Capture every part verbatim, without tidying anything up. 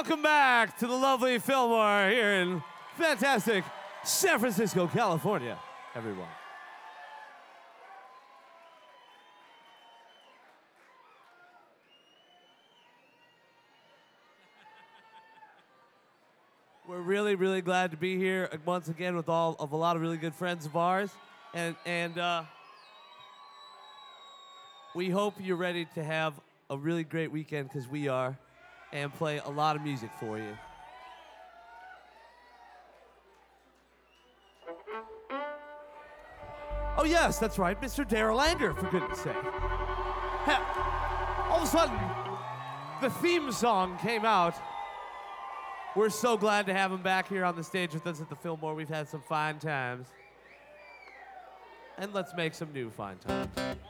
Welcome back to the lovely Fillmore here in fantastic San Francisco, California, everyone. We're really, really glad to be here once again with all of a lot of really good friends of ours, and and uh, we hope you're ready to have a really great weekend, because we are, and play a lot of music for you. Oh yes, that's right, Mister Daryl Anger, for goodness sake. Ha- all of a sudden, the theme song came out. We're so glad to have him back here on the stage with us at the Fillmore. We've had some fine times. And let's make some new fine times.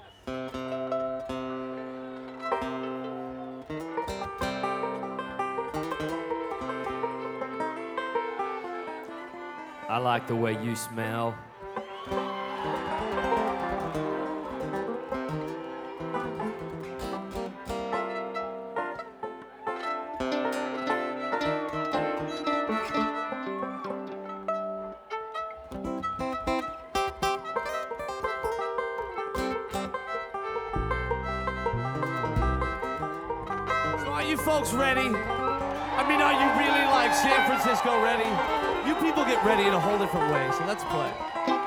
I like the way you smell. Are you folks ready? I mean, are you really like San Francisco ready? You people get ready in a whole different way, so let's play.